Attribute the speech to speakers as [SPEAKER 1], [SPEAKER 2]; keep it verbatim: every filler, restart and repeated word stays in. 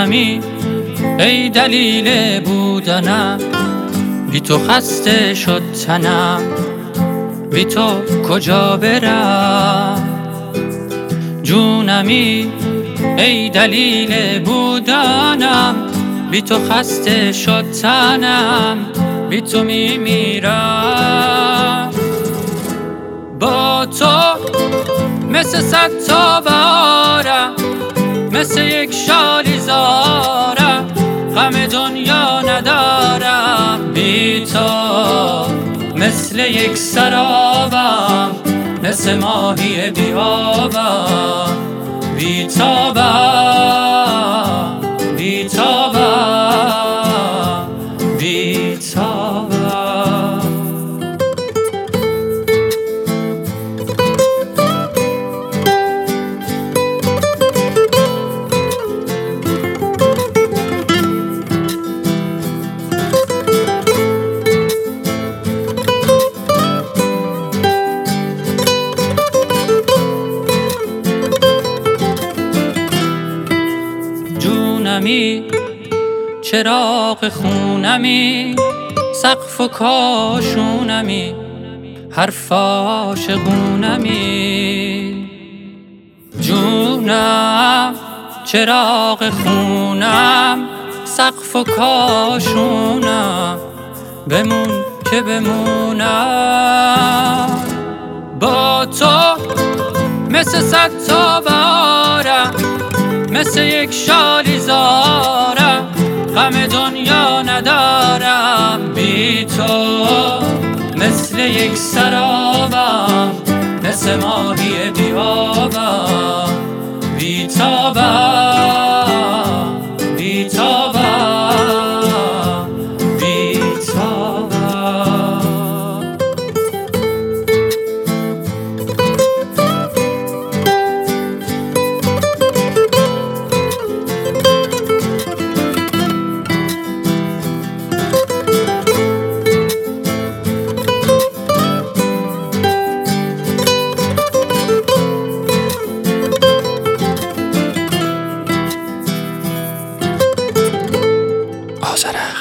[SPEAKER 1] جونمی ای دلیل بودنم، بی تو خسته شد تنم، بی تو کجا برم؟ جونمی ای دلیل بودنم، بی تو خسته شد تنم، بی تو میمیرم. با تو مثل صد تا بارم، مثل یک شالیزارم، غم دنیا ندارم. بی تو مثل یک سرابم، مثل ماهی بی آبم، بی تابم، بی تابم، بی تابم. جونمی چراغ خونمی، سقف و کاشونمی، حرف عاشقونمی. جونم چراغ خونم، سقف و کاشونم، بمون که بمونم. با تو مثل صد تا بارم، مثل یک شالیزارم، غم دنیا ندارم. بی تو مثل یک سرابم، مثل ماهی بی آبم، بی تابم، بی تابم، بی تابم.
[SPEAKER 2] آذرم